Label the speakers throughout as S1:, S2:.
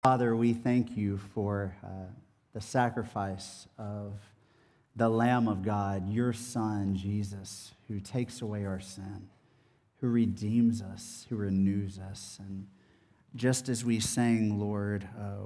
S1: Father, we thank you for the sacrifice of the Lamb of God, your Son, Jesus, who takes away our sin, who redeems us, who renews us. And just as we sang, Lord,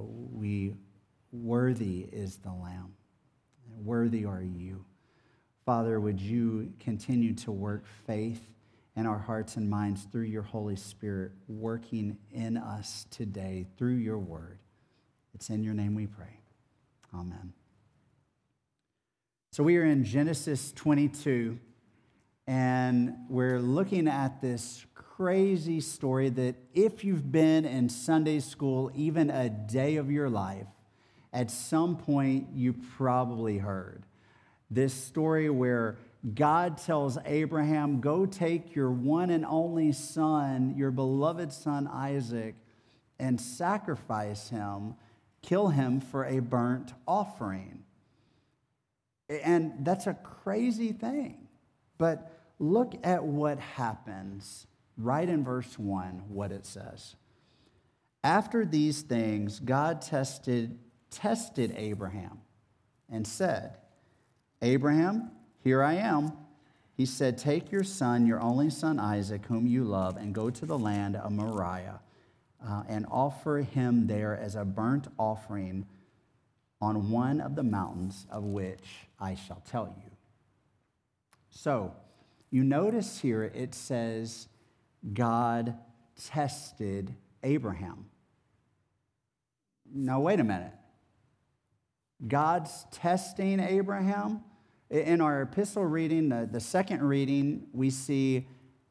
S1: worthy is the Lamb, worthy are you. Father, would you continue to work faith in our hearts and minds through your Holy Spirit, working in us today through your word. It's in your name we pray. Amen. So we are in Genesis 22, and we're looking at this crazy story that if you've been in Sunday school even a day of your life, at some point you probably heard. This story where God tells Abraham, go take your one and only son, your beloved son Isaac, and sacrifice him, kill him for a burnt offering. And that's a crazy thing. But look at what happens right in verse 1, what it says. After these things, God tested Abraham and said, Abraham, here I am. He said, take your son, your only son Isaac, whom you love, and go to the land of Moriah and offer him there as a burnt offering on one of the mountains of which I shall tell you. So, you notice here it says God tested Abraham. Now, wait a minute. God's testing Abraham? In our epistle reading, the second reading, we see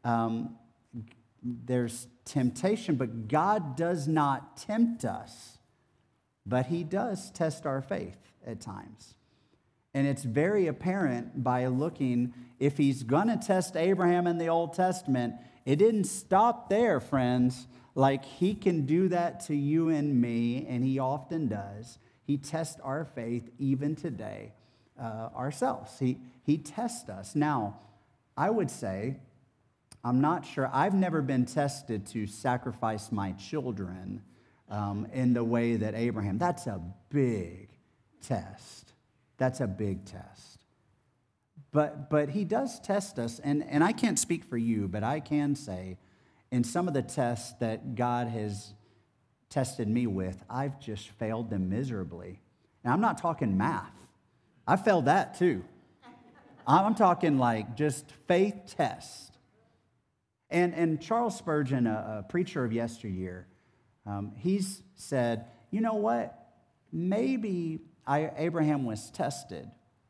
S1: there's temptation, but God does not tempt us, but he does test our faith at times. And it's very apparent by looking, if he's going to test Abraham in the Old Testament, it didn't stop there, friends. Like he can do that to you and me, and he often does. He tests our faith even today. Ourselves. He tests us. Now, I would say, I'm not sure, I've never been tested to sacrifice my children in the way that Abraham. That's a big test. That's a big test. But he does test us, and I can't speak for you, but I can say, in some of the tests that God has tested me with, I've just failed them miserably. Now, I'm not talking math. I failed that too. I'm talking like just faith test. And Charles Spurgeon, a preacher of yesteryear, he's said, you know what? Maybe Abraham was tested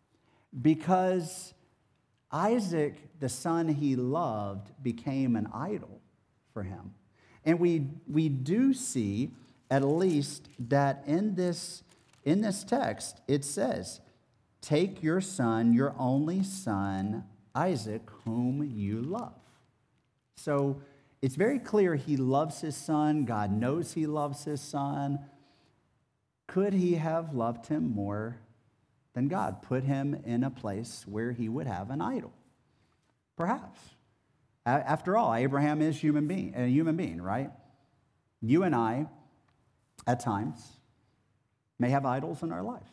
S1: because Isaac, the son he loved, became an idol for him. And we do see, at least, that in this text, it says, take your son, your only son, Isaac, whom you love. So it's very clear he loves his son. God knows he loves his son. Could he have loved him more than God? Put him in a place where he would have an idol? Perhaps. After all, Abraham is a human being, right? You and I, at times, may have idols in our lives.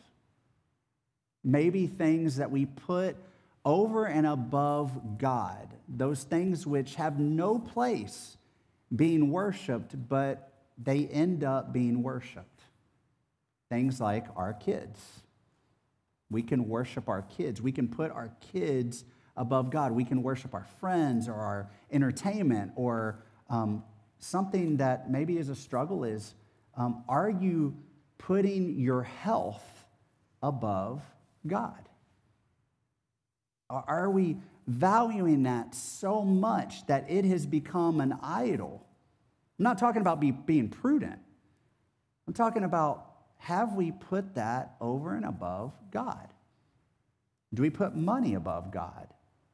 S1: Maybe things that we put over and above God, those things which have no place being worshiped, but they end up being worshiped. Things like our kids. We can worship our kids. We can put our kids above God. We can worship our friends or our entertainment or something that maybe is a struggle is, are you putting your health above God? Are we valuing that so much that it has become an idol? I'm not talking about being prudent. I'm talking about, have we put that over and above God? Do we put money above God?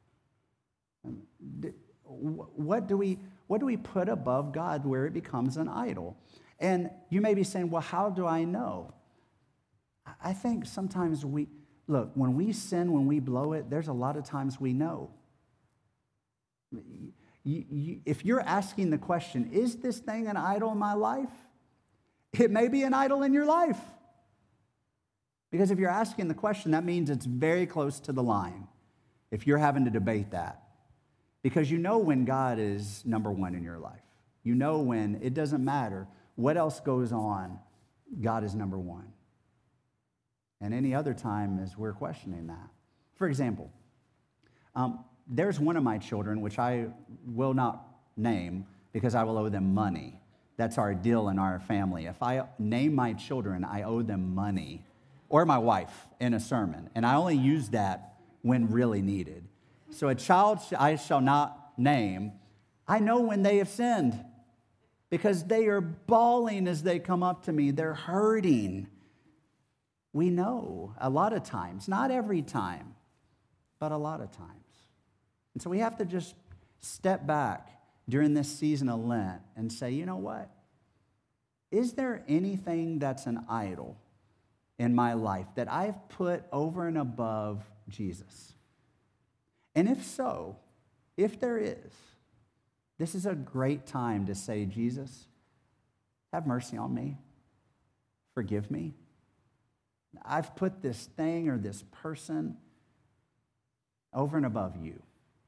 S1: What do we put above God where it becomes an idol? And you may be saying, well, how do I know? I think sometimes when we sin, when we blow it, there's a lot of times we know. If you're asking the question, is this thing an idol in my life? It may be an idol in your life. Because if you're asking the question, that means it's very close to the line if you're having to debate that. Because you know when God is number one in your life. You know when it doesn't matter what else goes on, God is number one. And any other time as we're questioning that. For example, there's one of my children, which I will not name because I will owe them money. That's our deal in our family. If I name my children, I owe them money, or my wife in a sermon. And I only use that when really needed. So a child I shall not name, I know when they have sinned because they are bawling as they come up to me. They're hurting. We know a lot of times, not every time, but a lot of times. And so we have to just step back during this season of Lent and say, you know what? Is there anything that's an idol in my life that I've put over and above Jesus? And if so, if there is, this is a great time to say, Jesus, have mercy on me. Forgive me. I've put this thing or this person over and above you.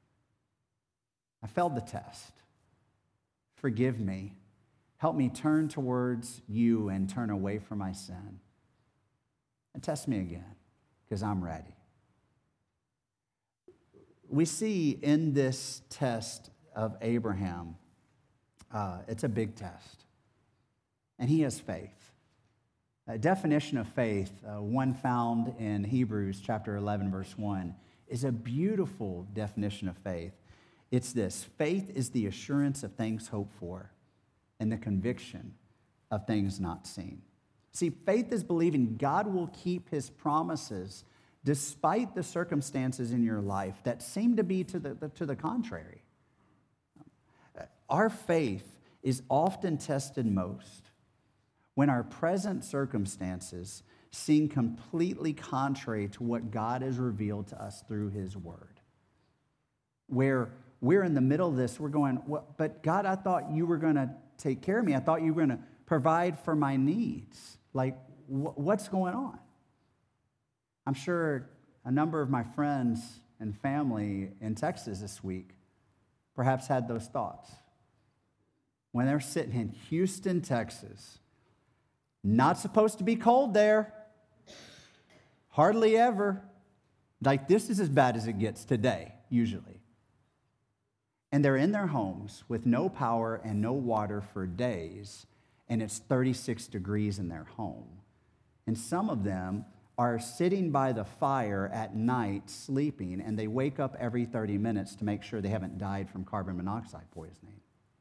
S1: I failed the test. Forgive me. Help me turn towards you and turn away from my sin. And test me again, because I'm ready. We see in this test of Abraham, it's a big test. And he has faith. A definition of faith, one found in Hebrews chapter 11, verse 1, is a beautiful definition of faith. It's this: faith is the assurance of things hoped for and the conviction of things not seen. See, faith is believing God will keep his promises despite the circumstances in your life that seem to be to the contrary. Our faith is often tested most when our present circumstances seem completely contrary to what God has revealed to us through his word. Where we're in the middle of this, we're going, well, but God, I thought you were going to take care of me. I thought you were going to provide for my needs. Like, what's going on? I'm sure a number of my friends and family in Texas this week perhaps had those thoughts. When they're sitting in Houston, Texas, not supposed to be cold there, hardly ever. Like, this is as bad as it gets today, usually. And they're in their homes with no power and no water for days, and it's 36 degrees in their home. And some of them are sitting by the fire at night sleeping, and they wake up every 30 minutes to make sure they haven't died from carbon monoxide poisoning.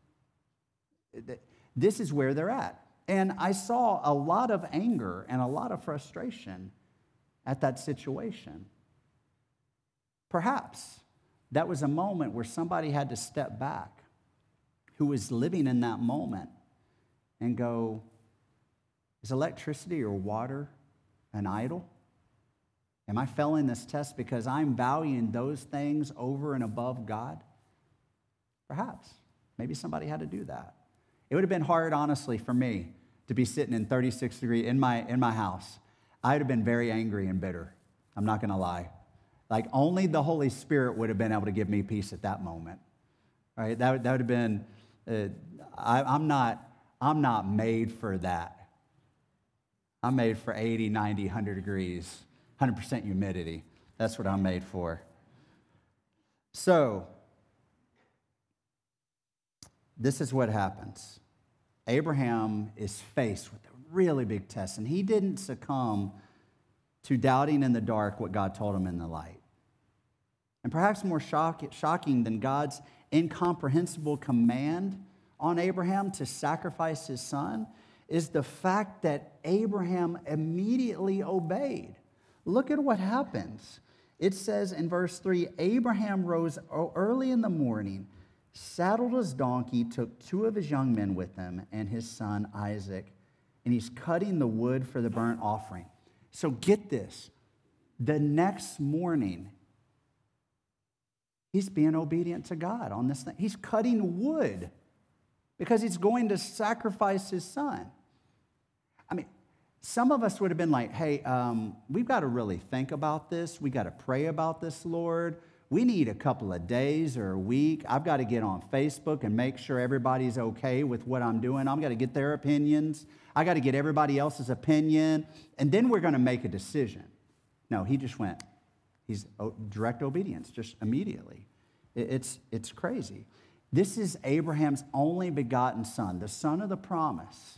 S1: This is where they're at. And I saw a lot of anger and a lot of frustration at that situation. Perhaps that was a moment where somebody had to step back who was living in that moment and go, is electricity or water an idol? Am I failing this test because I'm valuing those things over and above God? Perhaps. Maybe somebody had to do that. It would have been hard, honestly, for me to be sitting in 36 degrees in my house. I would have been very angry and bitter. I'm not going to lie. Like, only the Holy Spirit would have been able to give me peace at that moment. Right? That would have been, I'm not made for that. I'm made for 80, 90, 100 degrees, 100% humidity. That's what I'm made for. So, this is what happens. Abraham is faced with a really big test, and he didn't succumb to doubting in the dark what God told him in the light. And perhaps more shocking than God's incomprehensible command on Abraham to sacrifice his son is the fact that Abraham immediately obeyed. Look at what happens. It says in verse 3, Abraham rose early in the morning, saddled his donkey, took 2 of his young men with him, and his son Isaac, and he's cutting the wood for the burnt offering. So get this. The next morning, he's being obedient to God on this thing. He's cutting wood because he's going to sacrifice his son. some of us would have been like, hey, we've got to really think about this. We got to pray about this, Lord. We need a couple of days or a week. I've got to get on Facebook and make sure everybody's okay with what I'm doing. I've got to get their opinions. I got to get everybody else's opinion. And then we're going to make a decision. No, he just went. He's direct obedience, just immediately. It's crazy. This is Abraham's only begotten son, the son of the promise.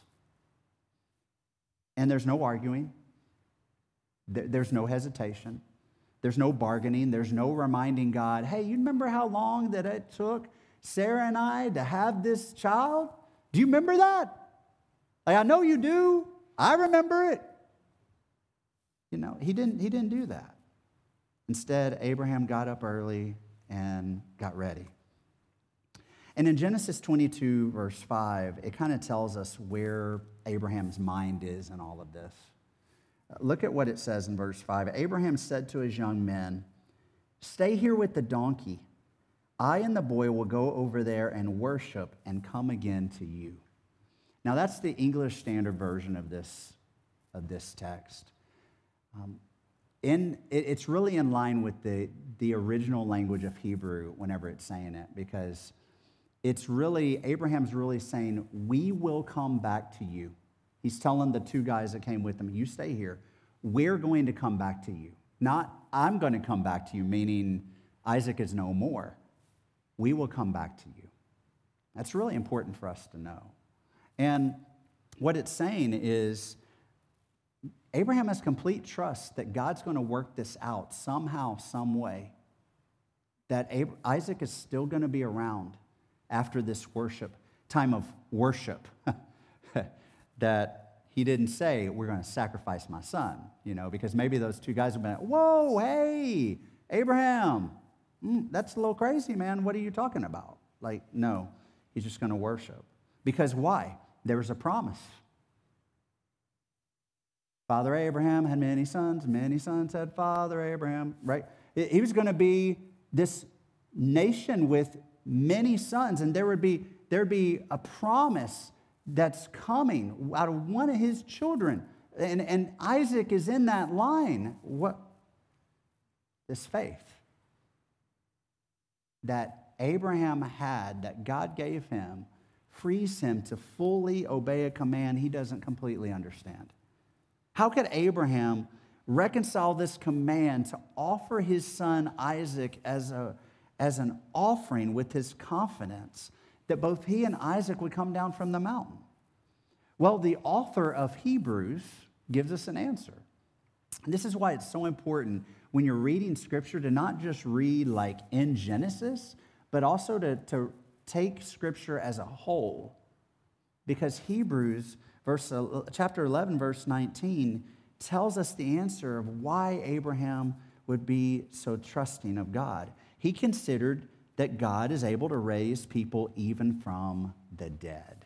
S1: And there's no arguing. There's no hesitation. There's no bargaining. There's no reminding God, hey, you remember how long that it took Sarah and I to have this child? Do you remember that? Like, I know you do. I remember it. You know, he didn't do that. Instead, Abraham got up early and got ready. And in Genesis 22, verse 5, it kind of tells us where Abraham's mind is in all of this. Look at what it says in verse 5. Abraham said to his young men, stay here with the donkey. I and the boy will go over there and worship and come again to you. Now, that's the English Standard Version of this text. It's really in line with the original language of Hebrew whenever it's saying it, because Abraham's really saying, we will come back to you. He's telling the two guys that came with him, you stay here. We're going to come back to you. Not, I'm going to come back to you, meaning Isaac is no more. We will come back to you. That's really important for us to know. And what it's saying is, Abraham has complete trust that God's going to work this out somehow, some way. That Isaac is still going to be around after this time of worship. That he didn't say, we're going to sacrifice my son, because maybe those two guys have been, whoa, hey, Abraham, that's a little crazy, man. What are you talking about? Like, no, he's just going to worship. Because why? There was a promise. Father Abraham had many sons had Father Abraham, right? He was going to be this nation with many sons, and there'd be a promise that's coming out of one of his children. And Isaac is in that line. What? This faith that Abraham had, that God gave him, frees him to fully obey a command he doesn't completely understand. How could Abraham reconcile this command to offer his son Isaac as an offering with his confidence that both he and Isaac would come down from the mountain? Well, the author of Hebrews gives us an answer. This is why it's so important when you're reading Scripture to not just read like in Genesis, but also to take Scripture as a whole. Because Hebrews chapter 11, verse 19, tells us the answer of why Abraham would be so trusting of God. He considered that God is able to raise people even from the dead.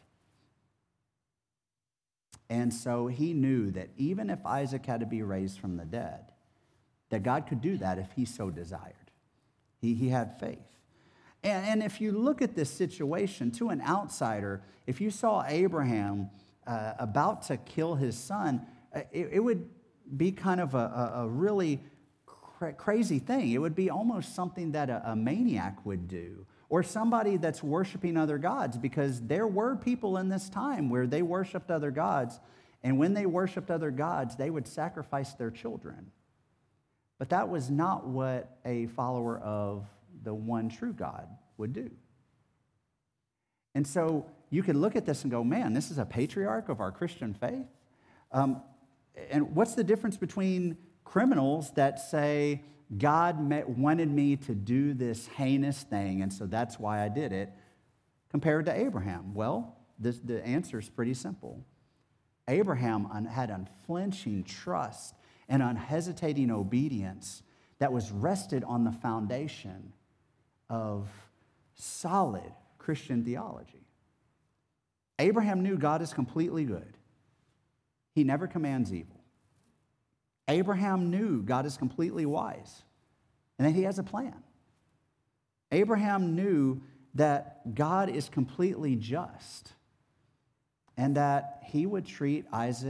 S1: And so he knew that even if Isaac had to be raised from the dead, that God could do that if he so desired. He had faith. And if you look at this situation, to an outsider, if you saw Abraham about to kill his son, it would be kind of a really crazy thing. It would be almost something that a maniac would do, or somebody that's worshiping other gods, because there were people in this time where they worshiped other gods, and when they worshiped other gods, they would sacrifice their children. But that was not what a follower of the one true God would do. And so you could look at this and go, man, this is a patriarch of our Christian faith. And what's the difference between criminals that say, God wanted me to do this heinous thing, and so that's why I did it, compared to Abraham? Well, the answer is pretty simple. Abraham had unflinching trust and unhesitating obedience that was rested on the foundation of solid Christian theology. Abraham knew God is completely good. He never commands evil. Abraham knew God is completely wise and that he has a plan. Abraham knew that God is completely just and that he would treat Isaac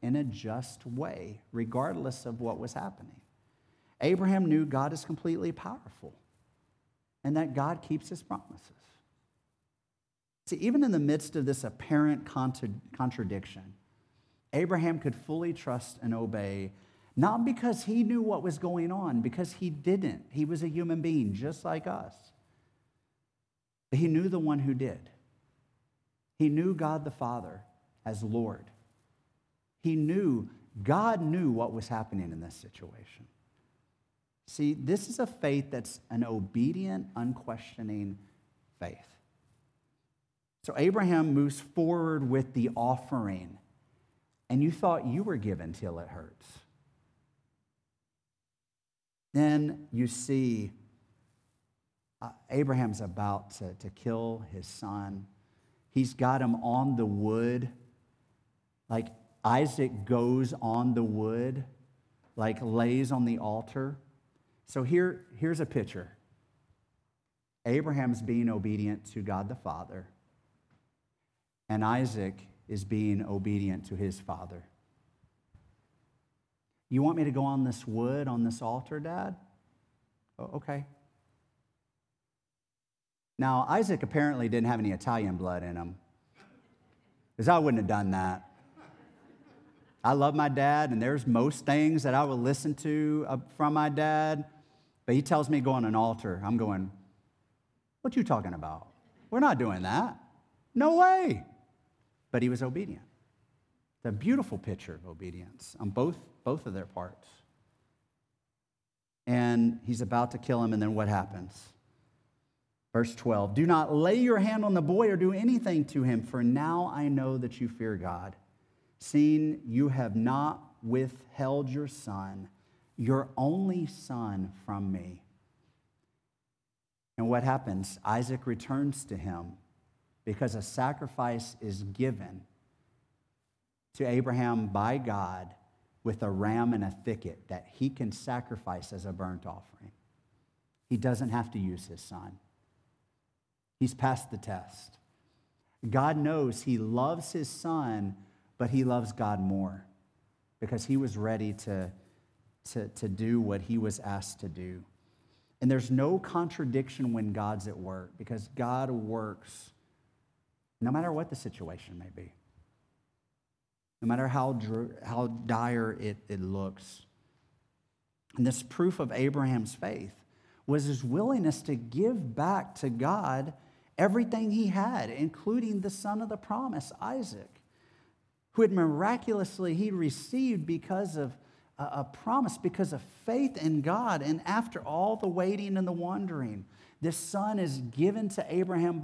S1: in a just way, regardless of what was happening. Abraham knew God is completely powerful and that God keeps his promises. See, even in the midst of this apparent contradiction, Abraham could fully trust and obey, not because he knew what was going on, because he didn't. He was a human being just like us. But he knew the one who did. He knew God the Father as Lord. God knew what was happening in this situation. See, this is a faith that's an obedient, unquestioning faith. So Abraham moves forward with the offering, and you thought you were given till it hurts. Then you see Abraham's about to kill his son. He's got him on the wood, like Isaac goes on the wood, like lays on the altar. So here's a picture. Abraham's being obedient to God the Father, and Isaac is being obedient to his father. You want me to go on this wood, on this altar, Dad? Oh, okay. Now, Isaac apparently didn't have any Italian blood in him, because I wouldn't have done that. I love my dad, and there's most things that I will listen to from my dad, but he tells me to go on an altar. I'm going, what you talking about? We're not doing that. No way. But he was obedient. It's a beautiful picture of obedience on both of their parts. And he's about to kill him, and then what happens? Verse 12, do not lay your hand on the boy or do anything to him, for now I know that you fear God, seeing you have not withheld your son, your only son, from me. And what happens? Isaac returns to him because a sacrifice is given to Abraham by God with a ram in a thicket that he can sacrifice as a burnt offering. He doesn't have to use his son. He's passed the test. God knows he loves his son, but he loves God more because he was ready to do what he was asked to do. And there's no contradiction when God's at work because God works no matter what the situation may be, no matter how dire it looks. And this proof of Abraham's faith was his willingness to give back to God everything he had, including the son of the promise, Isaac, who had miraculously he received because of a promise, because of faith in God. And after all the waiting and the wandering, this son is given to Abraham